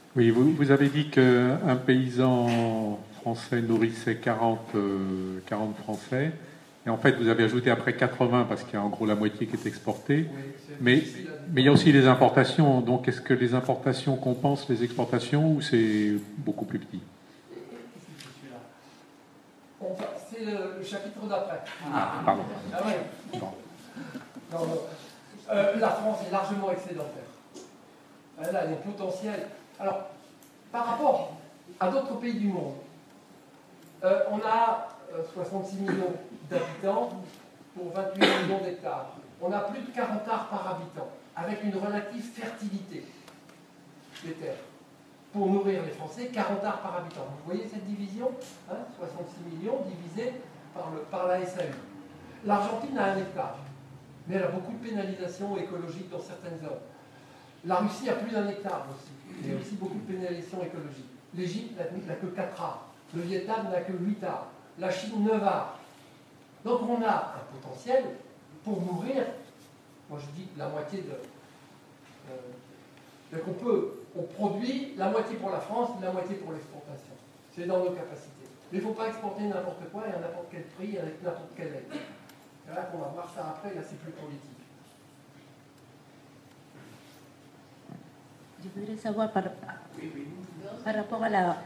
Oui, vous avez dit qu'un paysan français nourrissait 40 Français. Et en fait, vous avez ajouté après 80 parce qu'il y a en gros la moitié qui est exportée. Mais, mais il y a aussi les importations. Donc, est-ce que les importations compensent les exportations ou c'est beaucoup plus petit? C'est le chapitre d'après. Ah, pardon. Ah ouais. Bon. Non, non. La France est largement excédentaire. Elle a des potentiels. Alors, par rapport à d'autres pays du monde, on a 66 millions d'habitants pour 28 millions d'hectares. On a plus de 40 arts par habitant, avec une relative fertilité des terres. Pour nourrir les Français, 40 arts par habitant. Vous voyez cette division, 66 millions divisé par la SAU. L'Argentine a 1 hectare, mais elle a beaucoup de pénalisations écologiques dans certaines zones. La Russie a plus d'1 hectare aussi. Il y a aussi beaucoup de pénalisations écologiques. L'Égypte n'a que 4 arts. Le Vietnam n'a que 8 arts. La Chine, 9 arts. Donc on a un potentiel pour nourrir, moi je dis la moitié de... donc on produit la moitié pour la France, la moitié pour l'exportation. C'est dans nos capacités. Mais il ne faut pas exporter n'importe quoi et à n'importe quel prix, avec n'importe quelle aide. C'est là qu'on va voir ça après, là c'est plus politique. Je voudrais savoir par rapport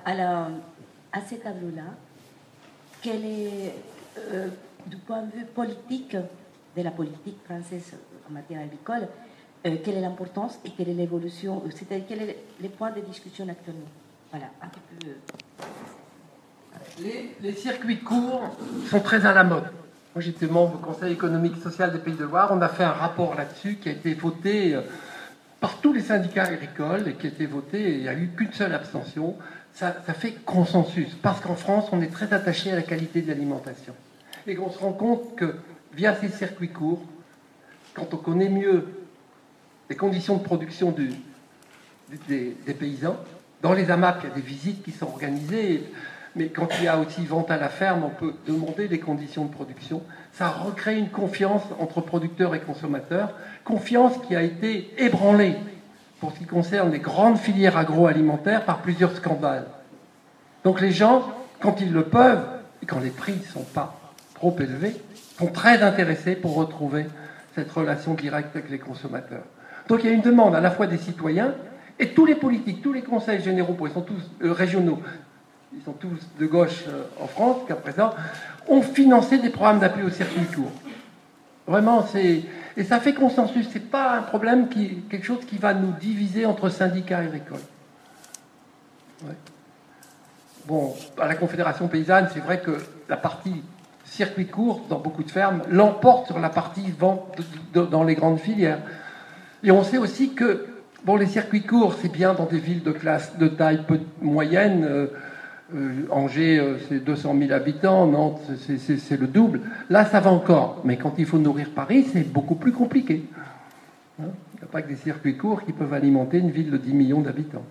à ces tableaux-là, quel est, du point de vue politique, de la politique française en matière agricole, quelle est l'importance et quelle est l'évolution, c'est-à-dire quels sont les points de discussion actuellement? Voilà, un petit peu. Les circuits courts sont très à la mode. Moi j'étais membre du Conseil économique et social des Pays de Loire, on a fait un rapport là-dessus qui a été voté par tous les syndicats agricoles et qui a été voté, et il n'y a eu qu'une seule abstention. Ça fait consensus, parce qu'en France, on est très attaché à la qualité de l'alimentation. Et qu'on se rend compte que, via ces circuits courts, quand on connaît mieux les conditions de production des paysans, dans les AMAP, il y a des visites qui sont organisées, mais quand il y a aussi vente à la ferme, on peut demander les conditions de production. Ça recrée une confiance entre producteurs et consommateurs, confiance qui a été ébranlée pour ce qui concerne les grandes filières agroalimentaires par plusieurs scandales. Donc les gens, quand ils le peuvent, et quand les prix ne sont pas trop élevés, sont très intéressés pour retrouver cette relation directe avec les consommateurs. Donc il y a une demande à la fois des citoyens et tous les politiques, tous les conseils généraux, ils sont tous régionaux, ils sont tous de gauche en France, qu'à présent, ont financé des programmes d'appui au circuit court. Vraiment, et ça fait consensus. C'est pas un problème, quelque chose qui va nous diviser entre syndicats agricoles. Ouais. Bon, à la Confédération paysanne, c'est vrai que la partie circuit court, dans beaucoup de fermes, l'emporte sur la partie vente dans les grandes filières. Et on sait aussi que, bon, les circuits courts, c'est bien dans des villes de taille moyenne. Angers, c'est 200 000 habitants, Nantes, c'est le double. Là, ça va encore. Mais quand il faut nourrir Paris, c'est beaucoup plus compliqué. Il n'y a pas que des circuits courts qui peuvent alimenter une ville de 10 millions d'habitants.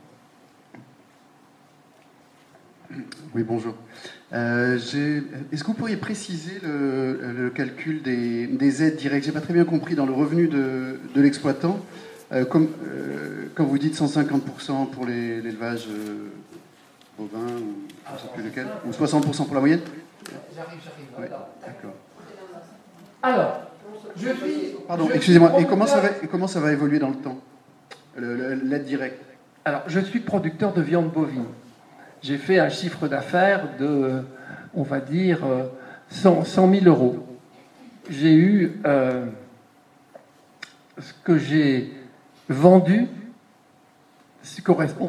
Oui, bonjour. Est-ce que vous pourriez préciser le calcul des aides directes? J'ai pas très bien compris dans le revenu de l'exploitant. Quand vous dites 150% pour l'élevage bovin, ou je ne sais plus lequel, ou 60% pour la moyenne? J'arrive. Oui, d'accord. Alors, je suis... Pardon, excusez-moi. Et comment ça va évoluer dans le temps, l'aide directe? Alors, je suis producteur de viande bovine. J'ai fait un chiffre d'affaires de, on va dire, 100 000 euros. J'ai eu ce que j'ai vendu, correspond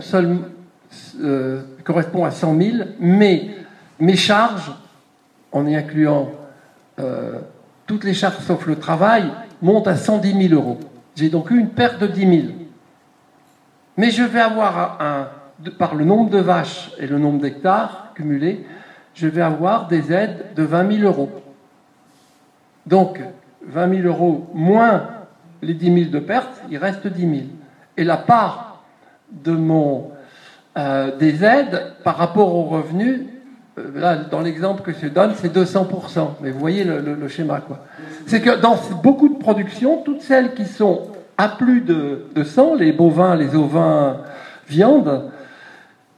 à 100 000, mais mes charges, en y incluant toutes les charges sauf le travail, montent à 110 000 euros. J'ai donc eu une perte de 10 000. Mais je vais avoir par le nombre de vaches et le nombre d'hectares cumulés, je vais avoir des aides de 20 000 euros. Donc, 20 000 euros moins les 10 000 de pertes, il reste 10 000. Et la part de des aides par rapport aux revenus, là, dans l'exemple que je donne, c'est 200%. Mais vous voyez le schéma, quoi. C'est que dans beaucoup de productions, toutes celles qui sont à plus de 100, les bovins, les ovins, viande,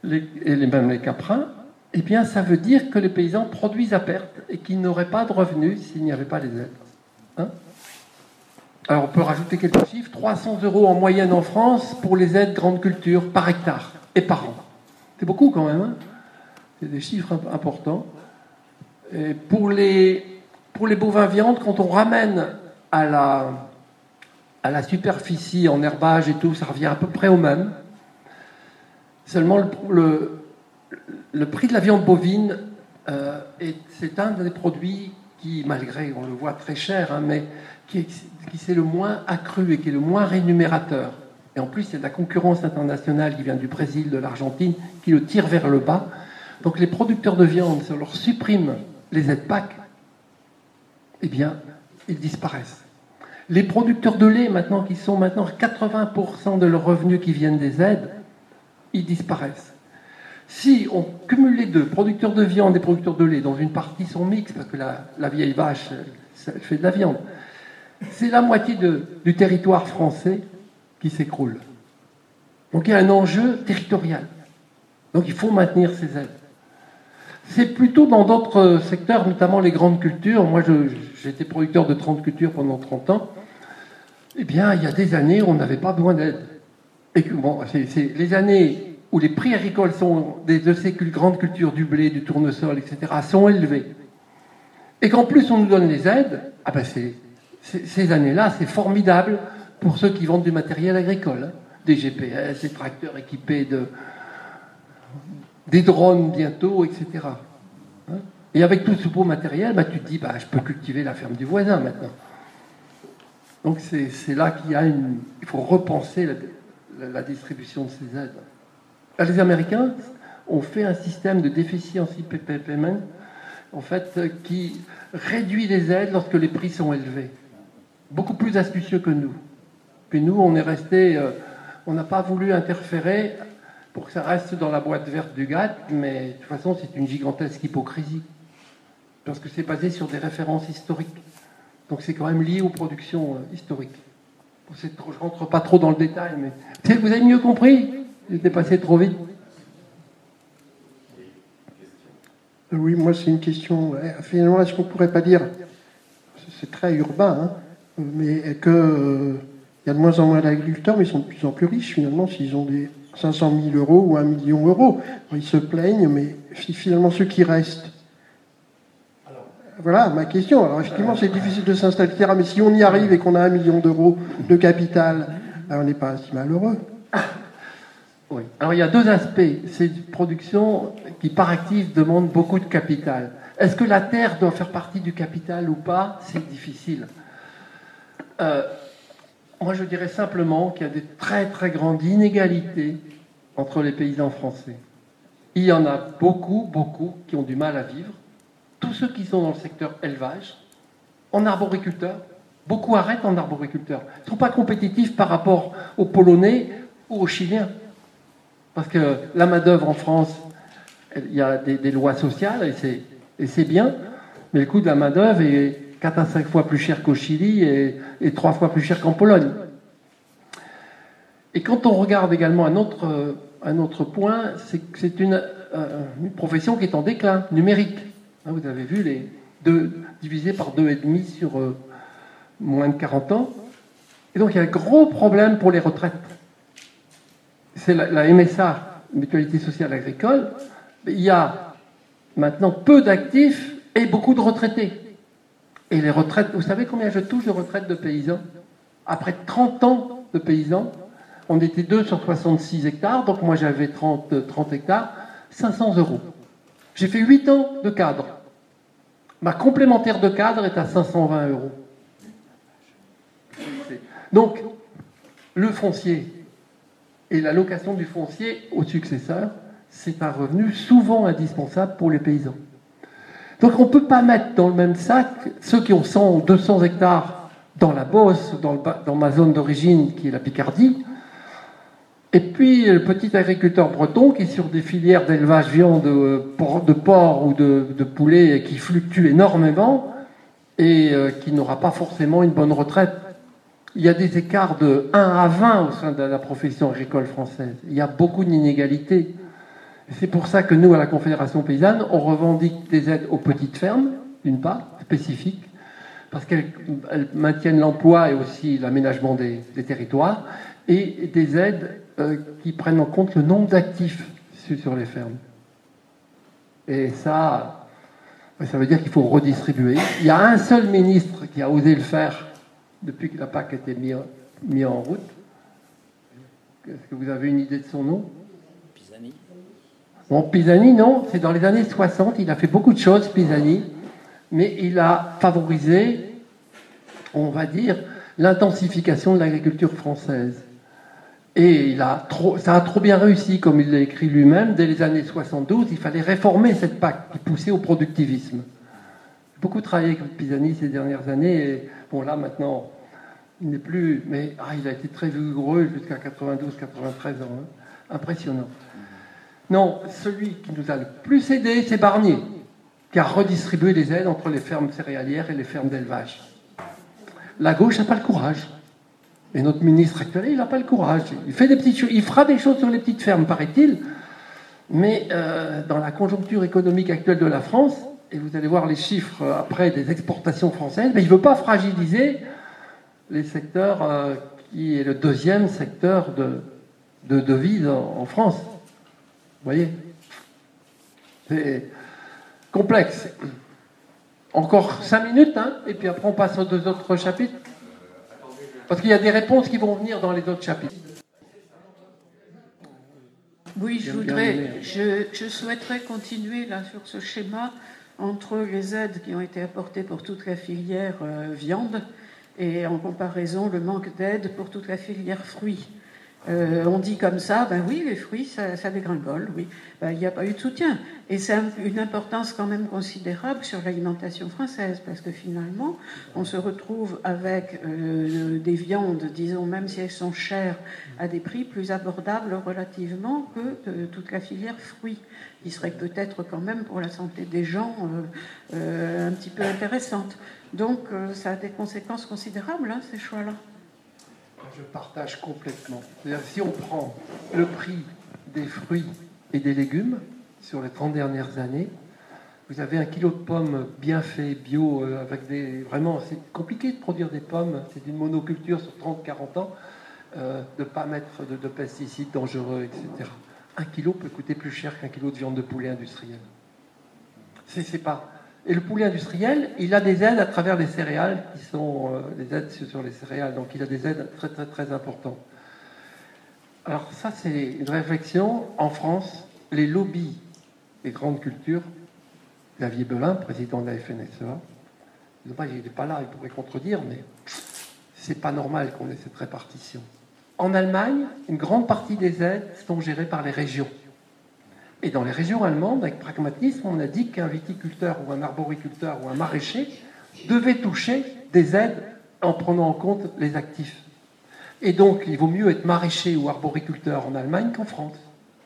même les caprins, eh bien, ça veut dire que les paysans produisent à perte et qu'ils n'auraient pas de revenus s'il n'y avait pas les aides. Hein? Alors, on peut rajouter quelques chiffres. 300 € en moyenne en France pour les aides grandes cultures par hectare et par an. C'est beaucoup quand même. Hein, c'est des chiffres importants. Et pour les bovins viandes, quand on ramène à la superficie en herbage et tout, ça revient à peu près au même. Seulement, le prix de la viande bovine, c'est un des produits qui, malgré, on le voit très cher, hein, mais qui s'est le moins accru et qui est le moins rémunérateur. Et en plus, c'est de la concurrence internationale qui vient du Brésil, de l'Argentine, qui le tire vers le bas. Donc les producteurs de viande, si on leur supprime les aides PAC, eh bien, ils disparaissent. Les producteurs de lait, maintenant, qui sont maintenant 80% de leurs revenus qui viennent des aides, ils disparaissent. Si on cumule les deux, producteurs de viande et producteurs de lait, dans une partie sont mixtes, parce que la vieille vache, elle fait de la viande, c'est la moitié du territoire français qui s'écroule. Donc il y a un enjeu territorial. Donc il faut maintenir ces aides. C'est plutôt dans d'autres secteurs, notamment les grandes cultures. Moi, j'ai été producteur de 30 cultures pendant 30 ans. Eh bien, il y a des années où on n'avait pas besoin d'aide. Et que, bon, c'est les années où les prix agricoles sont de ces grandes cultures, du blé, du tournesol, etc., sont élevés. Et qu'en plus, on nous donne les aides, ah ben ces années-là, c'est formidable pour ceux qui vendent du matériel agricole. Hein. Des GPS, des tracteurs équipés des drones bientôt, etc. Hein. Et avec tout ce beau matériel, bah, tu te dis, bah, je peux cultiver la ferme du voisin maintenant. Donc c'est là qu'il y a il faut repenser la distribution de ces aides. Là, les Américains ont fait un système de deficiency payment, en fait, qui réduit les aides lorsque les prix sont élevés. Beaucoup plus astucieux que nous. Puis nous, on est resté, on n'a pas voulu interférer pour que ça reste dans la boîte verte du GATT, mais de toute façon, c'est une gigantesque hypocrisie. Parce que c'est basé sur des références historiques. Donc c'est quand même lié aux productions historiques. Je ne rentre pas trop dans le détail, mais vous avez mieux compris? J'étais passé trop vite. Oui, moi c'est une question. Finalement, est-ce qu'on ne pourrait pas dire, c'est très urbain, hein, mais qu'il y a de moins en moins d'agriculteurs, mais ils sont de plus en plus riches finalement s'ils ont des 500 000 € ou 1 million d'euros. Ils se plaignent, mais finalement ceux qui restent. Voilà ma question. Alors effectivement, c'est difficile de s'installer, etc. Mais si on y arrive et qu'on a 1 million d'euros de capital, on n'est pas si malheureux. Oui. Alors il y a deux aspects. C'est une production qui, par actif, demande beaucoup de capital. Est-ce que la terre doit faire partie du capital ou pas? C'est difficile. Moi, je dirais simplement qu'il y a des très très grandes inégalités entre les paysans français. Il y en a beaucoup qui ont du mal à vivre. Tous ceux qui sont dans le secteur élevage, en arboriculteur, beaucoup arrêtent en arboriculteur. Ils ne sont pas compétitifs par rapport aux Polonais ou aux Chiliens. Parce que la main-d'œuvre en France, il y a des lois sociales et c'est bien, mais le coût de la main-d'œuvre est 4 à 5 fois plus cher qu'au Chili et 3 fois plus cher qu'en Pologne. Et quand on regarde également un autre point, c'est que c'est une profession qui est en déclin numérique. Vous avez vu, divisé par 2,5 sur moins de 40 ans. Et donc il y a un gros problème pour les retraites. C'est la MSA, Mutualité Sociale Agricole. Il y a maintenant peu d'actifs et beaucoup de retraités. Et les retraites, vous savez combien je touche de retraites de paysans? Après 30 ans de paysans, on était 2 sur 66 hectares, donc moi j'avais 30 hectares, 500 €. J'ai fait 8 ans de cadre. Ma complémentaire de cadre est à 520 €. Donc, le foncier et la location du foncier aux successeurs, c'est un revenu souvent indispensable pour les paysans. Donc on ne peut pas mettre dans le même sac ceux qui ont 100 ou 200 hectares dans la Beauce, dans ma zone d'origine qui est la Picardie, et puis le petit agriculteur breton qui est sur des filières d'élevage viande de porc ou de poulet qui fluctuent énormément et qui n'aura pas forcément une bonne retraite. Il y a des écarts de 1 à 20 au sein de la profession agricole française. Il y a beaucoup d'inégalités. C'est pour ça que nous, à la Confédération paysanne, on revendique des aides aux petites fermes, d'une part, spécifiques, parce qu'elles maintiennent l'emploi et aussi l'aménagement des territoires, et des aides qui prennent en compte le nombre d'actifs sur les fermes. Et ça veut dire qu'il faut redistribuer. Il y a un seul ministre qui a osé le faire depuis que la PAC a été mise en route. Est-ce que vous avez une idée de son nom? Pisani. Bon, Pisani, non, c'est dans les années 60, il a fait beaucoup de choses, Pisani, mais il a favorisé, on va dire, l'intensification de l'agriculture française. Et ça a trop bien réussi, comme il l'a écrit lui-même, dès les années 72, il fallait réformer cette PAC qui poussait au productivisme. J'ai beaucoup travaillé avec Pisani ces dernières années, et bon là maintenant, il n'est plus, mais il a été très vigoureux jusqu'à 92-93 ans, hein. Impressionnant. Non, celui qui nous a le plus aidé, c'est Barnier, qui a redistribué les aides entre les fermes céréalières et les fermes d'élevage. La gauche n'a pas le courage. Et notre ministre actuel, il n'a pas le courage. Il fait des petites choses, il fera des choses sur les petites fermes, paraît-il, mais dans la conjoncture économique actuelle de la France, et vous allez voir les chiffres après des exportations françaises, mais il ne veut pas fragiliser les secteurs qui est le deuxième secteur de devise en France. Vous voyez, c'est complexe. Encore 5 minutes, hein, et puis après on passe aux 2 autres chapitres. Parce qu'il y a des réponses qui vont venir dans les autres chapitres. Oui, je souhaiterais continuer là sur ce schéma entre les aides qui ont été apportées pour toute la filière viande et en comparaison le manque d'aide pour toute la filière fruits. On dit comme ça, ben oui, les fruits, ça dégringole, oui. Ben, il n'y a pas eu de soutien. Et c'est une importance quand même considérable sur l'alimentation française, parce que finalement, on se retrouve avec des viandes, disons, même si elles sont chères, à des prix plus abordables relativement que toute la filière fruits, qui serait peut-être quand même pour la santé des gens un petit peu intéressante. Donc, ça a des conséquences considérables, hein, ces choix-là. Je partage complètement. C'est-à-dire, si on prend le prix des fruits et des légumes sur les 30 dernières années, vous avez 1 kilo de pommes bien fait, bio, avec des... Vraiment, c'est compliqué de produire des pommes, c'est une monoculture sur 30-40 ans, de ne pas mettre de pesticides dangereux, etc. 1 kilo peut coûter plus cher qu'1 kilo de viande de poulet industrielle. C'est pas... Et le poulet industriel, il a des aides à travers les céréales, qui sont des aides sur les céréales. Donc il a des aides très très très importantes. Alors ça, c'est une réflexion. En France, les lobbies des grandes cultures, Xavier Belin, président de la FNSEA, il n'est pas là, il pourrait contredire, mais c'est pas normal qu'on ait cette répartition. En Allemagne, une grande partie des aides sont gérées par les régions. Et dans les régions allemandes, avec pragmatisme, on a dit qu'un viticulteur ou un arboriculteur ou un maraîcher devait toucher des aides en prenant en compte les actifs. Et donc, il vaut mieux être maraîcher ou arboriculteur en Allemagne qu'en France.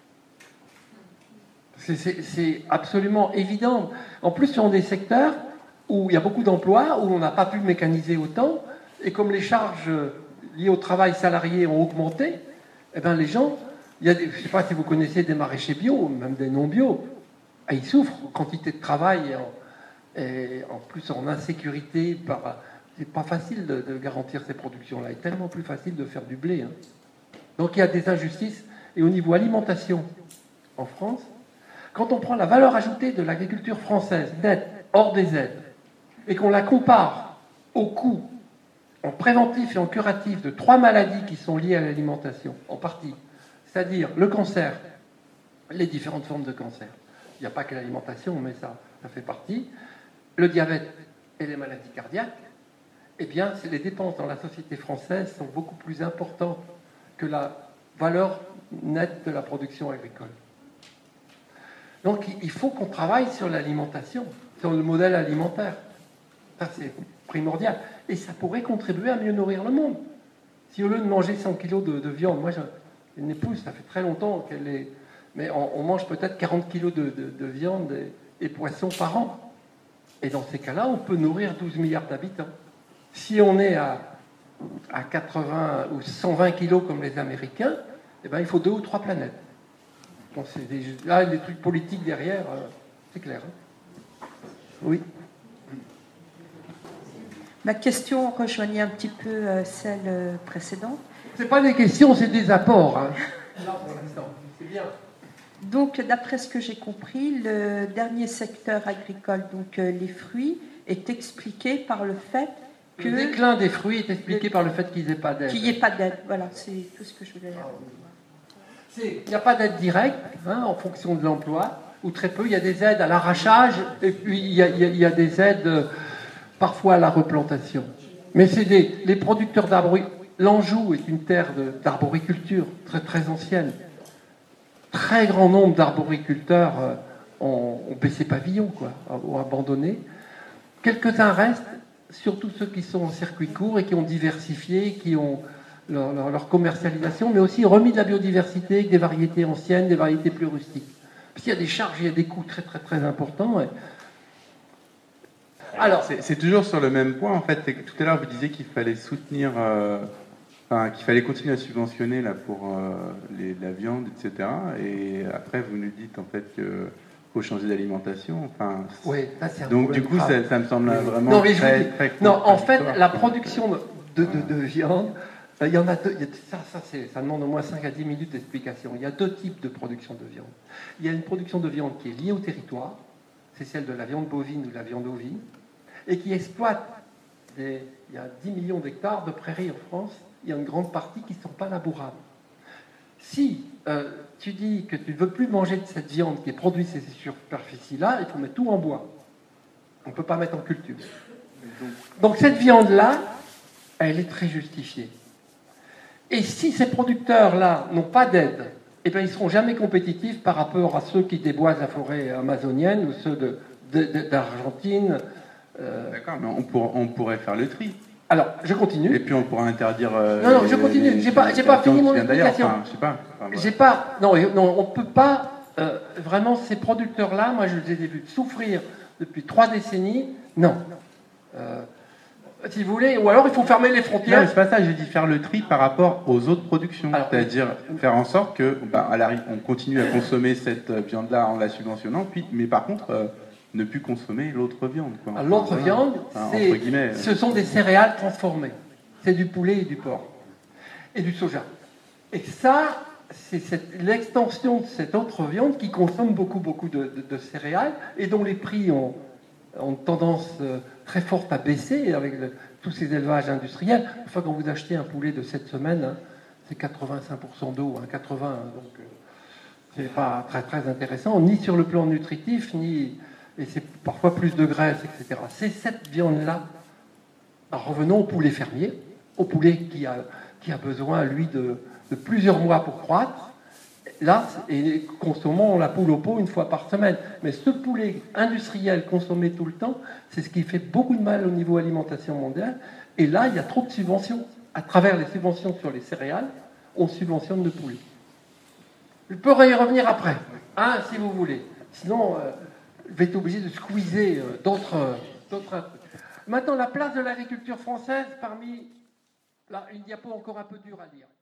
C'est absolument évident. En plus, ce sont des secteurs où il y a beaucoup d'emplois, où on n'a pas pu mécaniser autant, et comme les charges liées au travail salarié ont augmenté, eh bien les gens... je ne sais pas si vous connaissez des maraîchers bio, même des non-bio. Ils souffrent quantité de travail et en plus en insécurité. C'est pas facile de garantir ces productions-là. Il est tellement plus facile de faire du blé. Hein. Donc il y a des injustices. Et au niveau alimentation, en France, quand on prend la valeur ajoutée de l'agriculture française, nette, hors des aides, et qu'on la compare au coût en préventif et en curatif de 3 maladies qui sont liées à l'alimentation, en partie, c'est-à-dire le cancer, les différentes formes de cancer. Il n'y a pas que l'alimentation, mais ça fait partie. Le diabète et les maladies cardiaques, eh bien, les dépenses dans la société française sont beaucoup plus importantes que la valeur nette de la production agricole. Donc, il faut qu'on travaille sur l'alimentation, sur le modèle alimentaire. Ça, c'est primordial. Et ça pourrait contribuer à mieux nourrir le monde. Si au lieu de manger 100 kilos de viande, moi, une épouse, ça fait très longtemps qu'elle est... Mais on mange peut-être 40 kilos de viande et poissons par an. Et dans ces cas-là, on peut nourrir 12 milliards d'habitants. Si on est à 80 ou 120 kilos comme les Américains, eh ben, il faut 2 ou 3 planètes. Bon, c'est des trucs politiques derrière, c'est clair. Hein. Oui. Ma question rejoignait un petit peu celle précédente. C'est pas des questions, c'est des apports. Hein. Là, pour l'instant, c'est bien. Donc, d'après ce que j'ai compris, le dernier secteur agricole, donc les fruits, est expliqué par le fait que... Le déclin des fruits est expliqué par le fait qu'il n'y ait pas d'aide. Qu'il n'y ait pas d'aide, voilà, c'est tout ce que je voulais dire. Il n'y a pas d'aide directe, hein, en fonction de l'emploi, ou très peu. Il y a des aides à l'arrachage, et puis il y a des aides parfois à la replantation. Mais c'est les producteurs d'arbres... L'Anjou est une terre d'arboriculture très, très ancienne. Très grand nombre d'arboriculteurs ont baissé pavillon, quoi, ont abandonné. Quelques-uns restent, surtout ceux qui sont en circuit court et qui ont diversifié, qui ont leur commercialisation, mais aussi remis de la biodiversité avec des variétés anciennes, des variétés plus rustiques. Parce qu'il y a des charges, il y a des coûts très, très, très importants. Alors, c'est toujours sur le même point, en fait. Tout à l'heure, vous disiez qu'il fallait soutenir... qu'il fallait continuer à subventionner là, pour la viande, etc. Et après, vous nous dites en fait qu'il faut changer d'alimentation. Enfin, oui, ça, c'est un donc du coup, ça me semble vraiment non, très non, en fait, la production de viande, il y en a deux. Ça demande au moins 5 à 10 minutes d'explication. Il y a deux types de production de viande. Il y a une production de viande qui est liée au territoire, c'est celle de la viande bovine ou de la viande ovine, et qui exploite il y a 10 millions d'hectares de prairies en France. Il y a une grande partie qui ne sont pas labourables. Si tu dis que tu ne veux plus manger de cette viande qui est produite sur ces superficies-là, il faut mettre tout en bois. On ne peut pas mettre en culture. Donc cette viande-là, elle est très justifiée. Et si ces producteurs-là n'ont pas d'aide, eh bien, ils ne seront jamais compétitifs par rapport à ceux qui déboisent la forêt amazonienne ou ceux d'Argentine. D'accord, mais on pourrait faire le tri. Alors, je continue. Et puis on pourra interdire. Non, je continue. J'ai pas fini mon explication. Enfin, je sais pas. Non, on peut pas. Vraiment, ces producteurs-là, moi, je les ai vus souffrir depuis 3 décennies. Non. Si vous voulez, ou alors il faut fermer les frontières. Non, c'est pas ça. J'ai dit faire le tri par rapport aux autres productions. C'est-à-dire faire en sorte que, on continue à consommer cette viande-là en la subventionnant. Mais par contre. Ne plus consommer l'autre viande. L'autre viande, ce sont des céréales transformées. C'est du poulet et du porc. Et du soja. Et ça, c'est l'extension de cette autre viande qui consomme beaucoup de céréales et dont les prix ont tendance très forte à baisser avec tous ces élevages industriels. Enfin, quand vous achetez un poulet de cette semaine, hein, c'est 85% d'eau, 80%. Donc, c'est pas très, très intéressant, ni sur le plan nutritif, ni... Et c'est parfois plus de graisse, etc. C'est cette viande-là. Alors revenons au poulet fermier, au poulet qui a besoin, lui, de plusieurs mois pour croître. Là, et consommons la poule au pot une fois par semaine. Mais ce poulet industriel consommé tout le temps, c'est ce qui fait beaucoup de mal au niveau alimentation mondiale. Et là, il y a trop de subventions. À travers les subventions sur les céréales, on subventionne le poulet. Je pourrais y revenir après, hein, si vous voulez. Sinon... je vais être obligé de squeezer d'autres. Maintenant, la place de l'agriculture française parmi... Là, une diapo encore un peu dure à lire.